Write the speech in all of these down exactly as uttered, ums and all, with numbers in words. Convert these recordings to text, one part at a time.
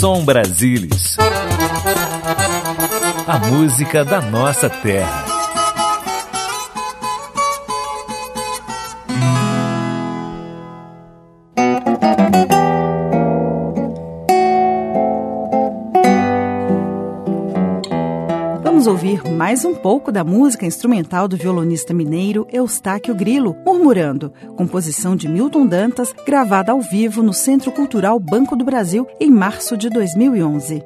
Som Brasilis. A música da nossa terra. Vamos ouvir mais um pouco da música instrumental do violonista mineiro Eustáquio Grilo, Murmurando, composição de Milton Dantas, gravada ao vivo no Centro Cultural Banco do Brasil em março de dois mil e onze.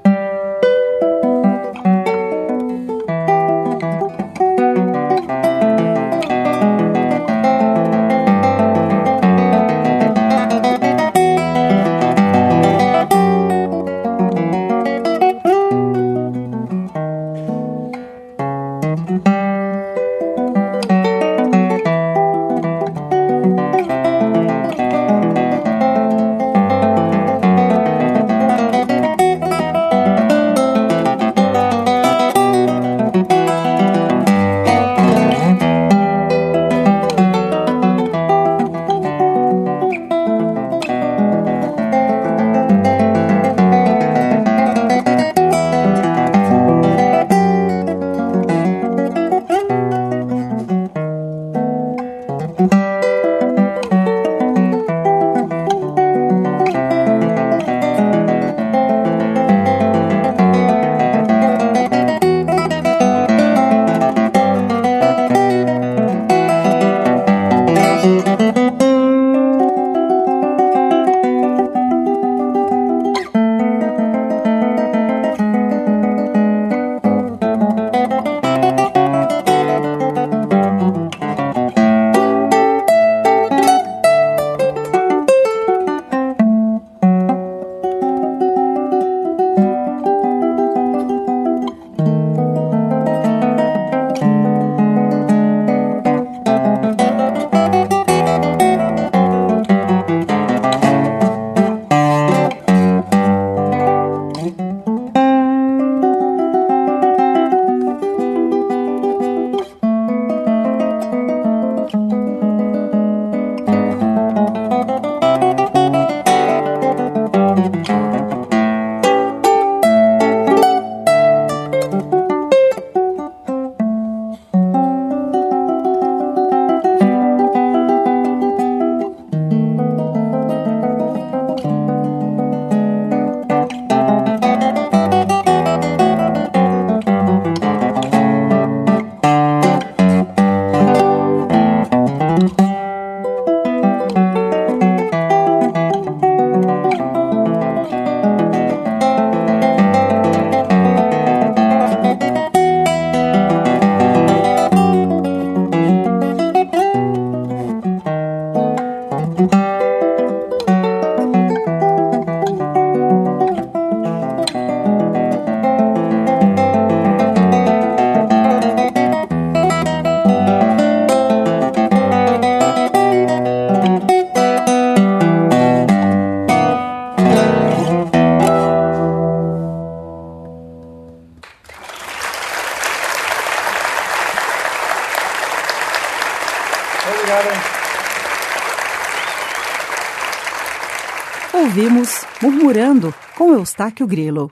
Ouvimos Murmurando com Eustáquio Grilo.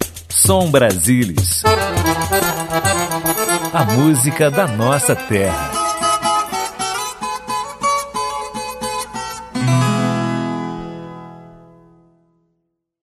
Som Brasilis. A música da nossa terra.